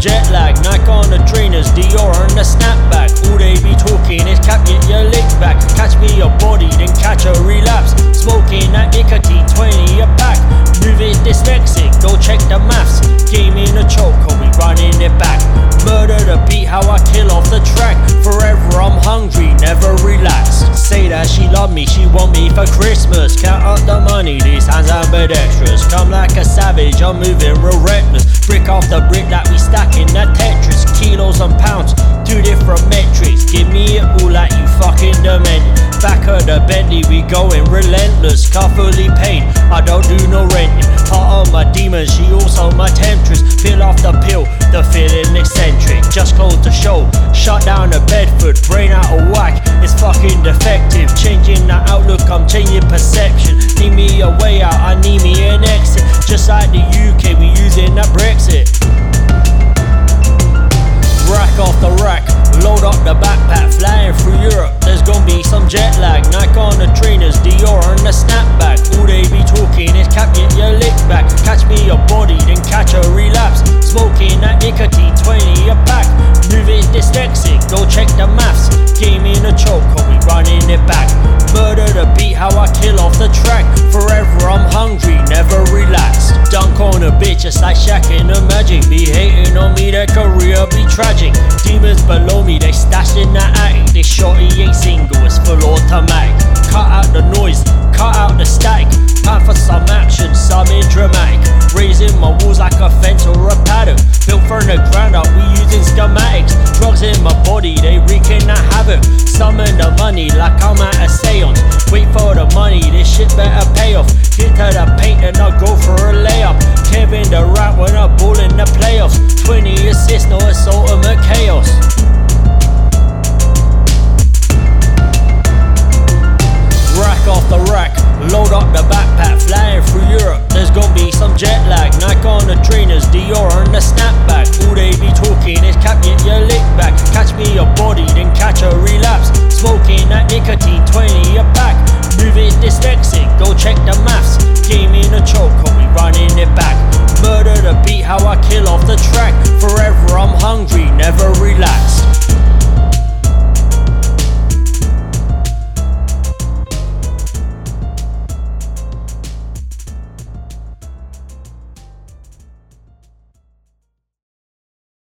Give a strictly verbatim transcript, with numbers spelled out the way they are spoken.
jet lag. Nike on the trainers, Dior on the snapback. All they be talking is cap, get your lick back. Catch me your body, then catch a relapse. Smoking that nicotine, twenty a pack. Moving dyslexic, go check the maths. Game in a choke, we running it back. Murder the beat, how I kill off the track. Forever I'm hungry, never relax. Say that she love me, she want me for Christmas. Count up the money, these hands ambidextrous. Come like a savage, I'm moving real reckless. Brick off the brick that we stack in that Tetris. Kilos and pounds, two different metrics. Give me it all like you fucking demented. Back of the Bentley, we going relentless. Car fully paid, I don't do no renting. Part of my demon, she also my temptress. Peel off the pill, the feeling eccentric. Just close the show, shut down the Bedford. Brain out of whack, it's fucking defective. Changing the outlook, I'm changing perception. Need me a way out, I need me an exit. Just like the U K, we using that Brexit. Rack off the rack, load up the backpack, flying through Europe, there's gonna be some jet lag. Nike on the trainers, Dior on the snapback. All they be talking is cap, get your lick back. Catch me your body, then catch a relapse. Smoking that nicotine, twenty a pack. Moving dyslexic, go check the maths. Game in a choke, we running it back. Murder the beat, how I kill off the track. Forever I'm hungry, never relax. Dunk on a bitch, just like Shaq in the Magic. Be hating on me, their career be tragic. Demons below me, they stashed in the attic. This shorty ain't single, it's full automatic. Cut out the noise, cut out the static. Time for some action, something dramatic. Raising my walls like a fence or a paddock. Built from the ground up, we using schematics. Drugs in my body, they wreaking that havoc. Summon the money like I'm at a seance. Wait for the money, this shit better pay off. Hit to the paint and I'll go for a layup. Kevin Durant when I ball in the playoffs. twenty assists, no it's ultimate chaos. Rack off the rack, load up the backpack, flying through Europe, there's gonna be some jet lag. Nike on the trainers, Dior on the snapback. All